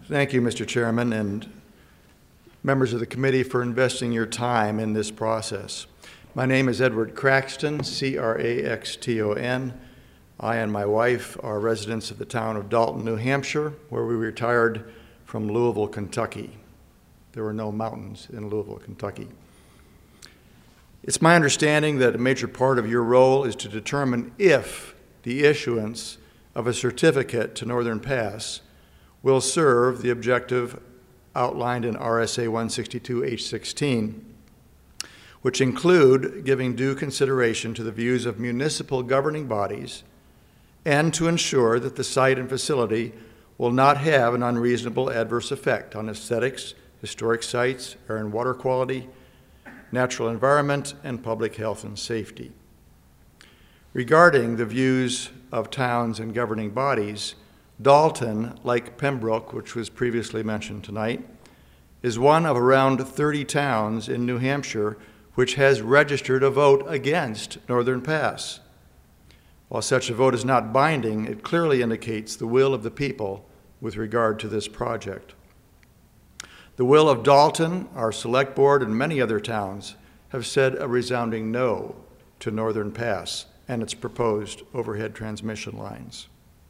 Thank you, Mr. Chairman, and members of the committee for investing your time in this process. My name is Edward Craxton, C-R-A-X-T-O-N. I and my wife are residents of the town of Dalton, New Hampshire, where we retired from Louisville, Kentucky. There were no mountains in Louisville, Kentucky. It's my understanding that a major part of your role is to determine if the issuance of a certificate to Northern Pass will serve the objective outlined in RSA 162H16, which include giving due consideration to the views of municipal governing bodies and to ensure that the site and facility will not have an unreasonable adverse effect on aesthetics, historic sites, air and water quality, natural environment, and public health and safety. Regarding the views of towns and governing bodies, Dalton, like Pembroke, which was previously mentioned tonight, is one of around 30 towns in New Hampshire which has registered a vote against Northern Pass. While such a vote is not binding, it clearly indicates the will of the people with regard to this project. The will of Dalton, our select board, and many other towns have said a resounding no to Northern Pass and its proposed overhead transmission lines.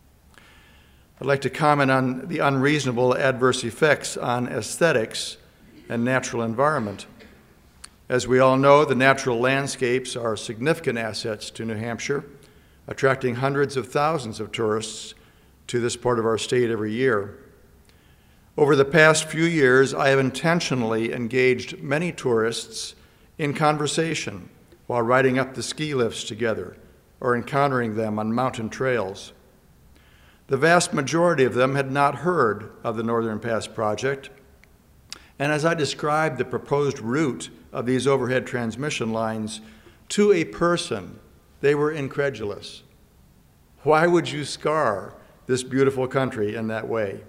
I'd like to comment on the unreasonable adverse effects on aesthetics and natural environment. As we all know, the natural landscapes are significant assets to New Hampshire, attracting hundreds of thousands of tourists to this part of our state every year. Over the past few years, I have intentionally engaged many tourists in conversation while riding up the ski lifts together or encountering them on mountain trails. The vast majority of them had not heard of the Northern Pass project, and as I described the proposed route of these overhead transmission lines to a person, they were incredulous. Why would you scar this beautiful country in that way?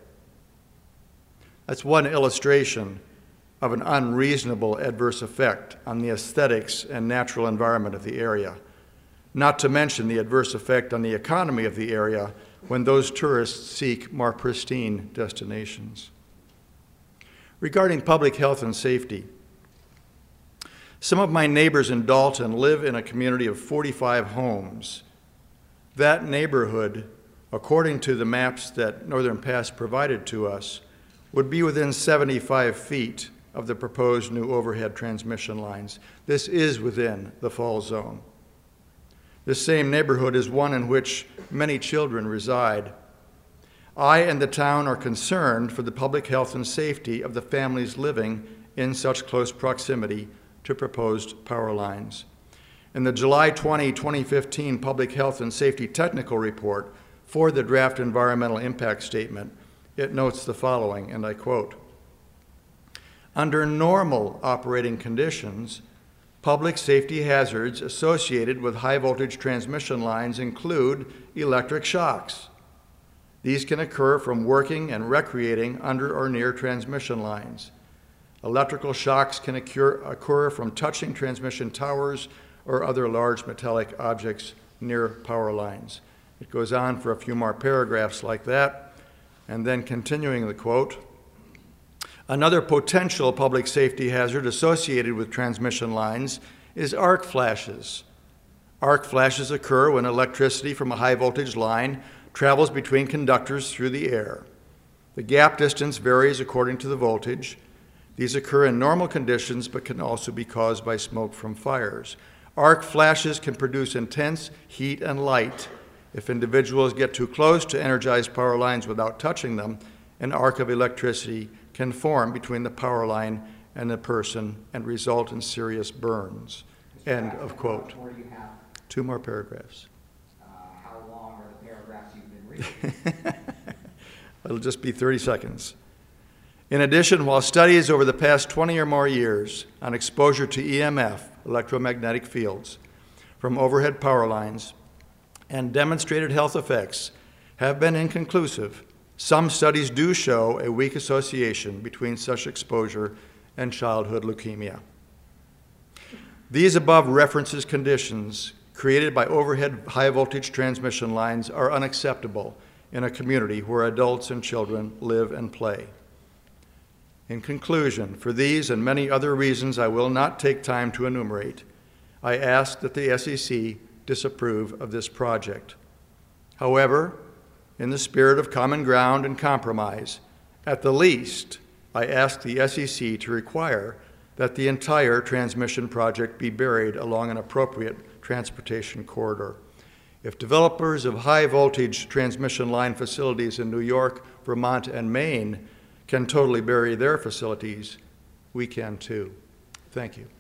That's one illustration of an unreasonable adverse effect on the aesthetics and natural environment of the area, not to mention the adverse effect on the economy of the area when those tourists seek more pristine destinations. Regarding public health and safety, some of my neighbors in Dalton live in a community of 45 homes. That neighborhood, according to the maps that Northern Pass provided to us, would be within 75 feet of the proposed new overhead transmission lines. This is within the fall zone. This same neighborhood is one in which many children reside. I and the town are concerned for the public health and safety of the families living in such close proximity to proposed power lines. In the July 2015 Public Health and Safety Technical Report for the draft environmental impact statement, it notes the following, and I quote, "Under normal operating conditions, public safety hazards associated with high-voltage transmission lines include electric shocks. These can occur from working and recreating under or near transmission lines. Electrical shocks can occur from touching transmission towers or other large metallic objects near power lines." It goes on for a few more paragraphs like that, and then continuing the quote, "Another potential public safety hazard associated with transmission lines is arc flashes. Arc flashes occur when electricity from a high voltage line travels between conductors through the air. The gap distance varies according to the voltage. These occur in normal conditions but can also be caused by smoke from fires. Arc flashes can produce intense heat and light. If individuals get too close to energized power lines without touching them, an arc of electricity can form between the power line and the person and result in serious burns." End of quote. More you have. Two more paragraphs. How long are the paragraphs you've been reading? It'll just be 30 seconds. In addition, while studies over the past 20 or more years on exposure to EMF, electromagnetic fields, from overhead power lines and demonstrated health effects have been inconclusive, some studies do show a weak association between such exposure and childhood leukemia. These above references conditions created by overhead high voltage transmission lines are unacceptable in a community where adults and children live and play. In conclusion, for these and many other reasons I will not take time to enumerate, I ask that the SEC disapprove of this project. However, in the spirit of common ground and compromise, at the least, I ask the SEC to require that the entire transmission project be buried along an appropriate transportation corridor. If developers of high-voltage transmission line facilities in New York, Vermont, and Maine can totally bury their facilities, we can too. Thank you.